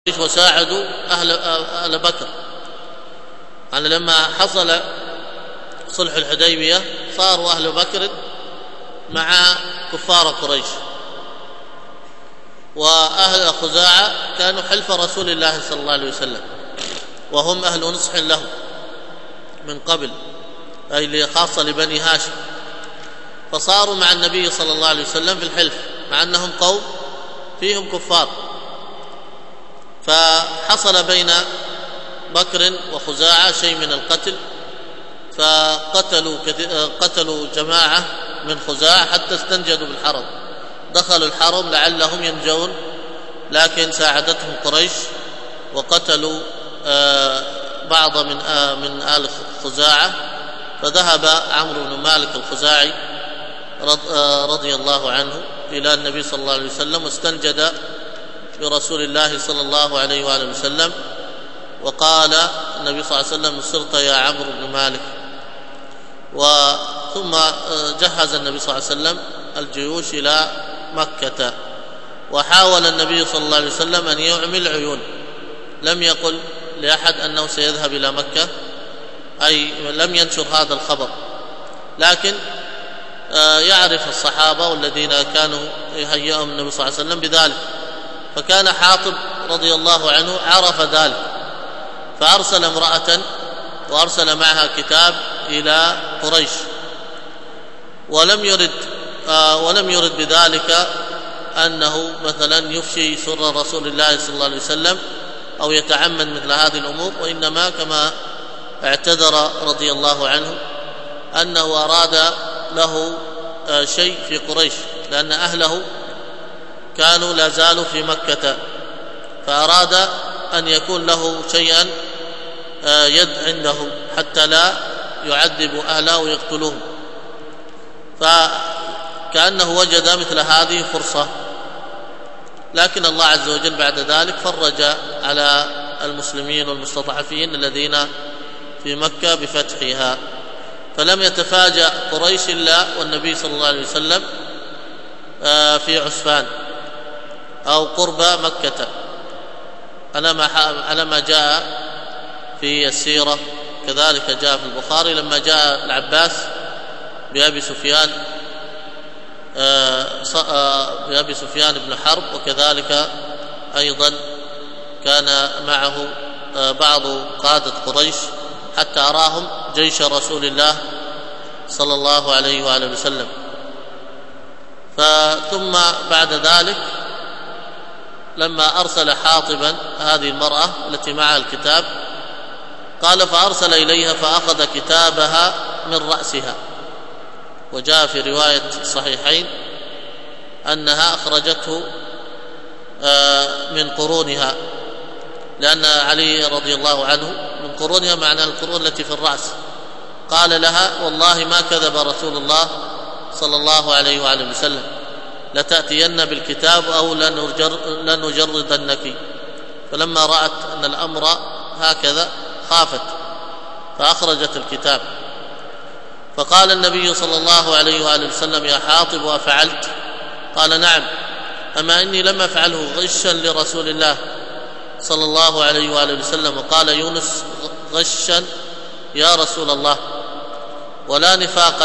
وساعدوا أهل بكر. يعني لما حصل صلح الحديبية صاروا أهل بكر مع كفار قريش، وأهل خزاعة كانوا حلف رسول الله صلى الله عليه وسلم، وهم أهل نصح له من قبل، أي خاصة لبني هاشم، فصاروا مع النبي صلى الله عليه وسلم في الحلف مع أنهم قوم فيهم كفار. فحصل بين بكر وخزاعة شيء من القتل، فقتلوا جماعة من خزاعة حتى استنجدوا بالحرم، دخلوا الحرم لعلهم ينجون، لكن ساعدتهم قريش وقتلوا بعض من آل خزاعة، فذهب عمرو بن مالك الخزاعي رضي الله عنه إلى النبي صلى الله عليه وسلم واستنجد برسول الله صلى الله عليه وآله وسلم، وقال النبي صلى الله عليه وسلم: صرت يا عمرو بن مالك. ثم جهز النبي صلى الله عليه وسلم الجيوش إلى مكة، وحاول النبي صلى الله عليه وسلم أن يعمي العيون، لم يقل لأحد أنه سيذهب إلى مكة، أي لم ينشر هذا الخبر، لكن يعرف الصحابة والذين كانوا يهيئهم النبي صلى الله عليه وسلم بذلك، فكان حاطب رضي الله عنه عرف ذلك، فأرسل امرأة وأرسل معها كتاب إلى قريش، ولم يرد بذلك أنه مثلا يفشي سر رسول الله صلى الله عليه وسلم أو يتعمد مثل هذه الأمور، وإنما كما اعتذر رضي الله عنه أنه أراد له شيء في قريش، لأن أهله كانوا لا زالوا في مكة، فأراد أن يكون له شيئا يد عندهم حتى لا يعذبوا أهله ويقتلوهم، فكأنه وجد مثل هذه فرصة، لكن الله عز وجل بعد ذلك فرج على المسلمين والمستضعفين الذين في مكة بفتحها، فلم يتفاجأ قريش إلا والنبي صلى الله عليه وسلم في عسفان أو قرب مكة، على ما جاء في السيرة، كذلك جاء في البخاري لما جاء العباس بأبي سفيان بن حرب، وكذلك أيضا كان معه بعض قادة قريش حتى أراهم جيش رسول الله صلى الله عليه وآله وسلم. ثم بعد ذلك لما أرسل حاطبا هذه المرأة التي معها الكتاب، قال: فأرسل إليها فأخذ كتابها من رأسها، وجاء في رواية الصحيحين أنها أخرجته من قرونها، لأن علي رضي الله عنه من قرونها معنى القرون التي في الرأس، قال لها: والله ما كذب رسول الله صلى الله عليه وآله وسلم، لتأتين بالكتاب أو لنجردنك. فلما رأت أن الأمر هكذا خافت فأخرجت الكتاب، فقال النبي صلى الله عليه وآله وسلم: يا حاطب أفعلت؟ قال: نعم، أما إني لم أفعله غشا لرسول الله صلى الله عليه وآله وسلم. وقال يونس: غشا يا رسول الله ولا نفاقا،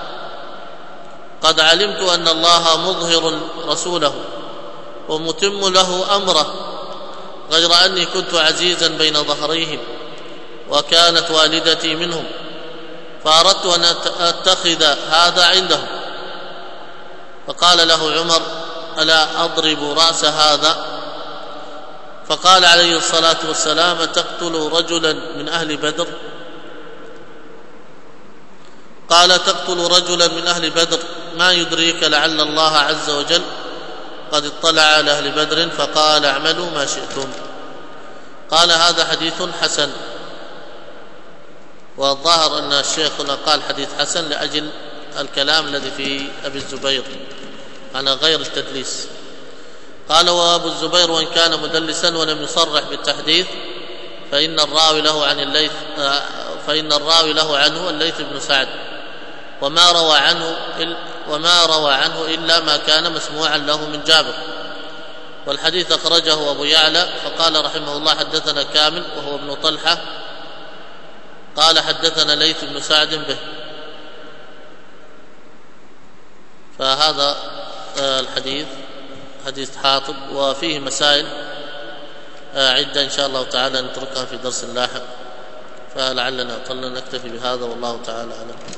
قد علمت أن الله مظهر رسوله ومتم له أمره، غير أني كنت عزيزا بين ظهريهم وكانت والدتي منهم، فأردت أن أتخذ هذا عندهم. فقال له عمر: ألا أضرب رأس هذا؟ فقال عليه الصلاة والسلام: تقتل رجلا من أهل بدر؟ قال: تقتل رجلا من أهل بدر، ما يدريك لعل الله عز وجل قد اطلع على أهل بدر فقال: اعملوا ما شئتم. قال: هذا حديث حسن. والظاهر أن الشيخ هنا قال حديث حسن لأجل الكلام الذي في أبي الزبير على غير التدليس. قال: وأبو الزبير وإن كان مدلسا ولم يصرح بالتحديث فإن الراوي له عنه الليث بن سعد، وما روى عنه إلا ما كان مسموعا له من جابر، والحديث أخرجه أبو يعلى فقال رحمه الله حدثنا كامل وهو ابن طلحة قال حدثنا ليث بن سعد به. فهذا الحديث حديث حاطب وفيه مسائل عدة إن شاء الله تعالى نتركها في درس لاحق، فلعلنا أطلنا نكتفي بهذا والله تعالى أعلم.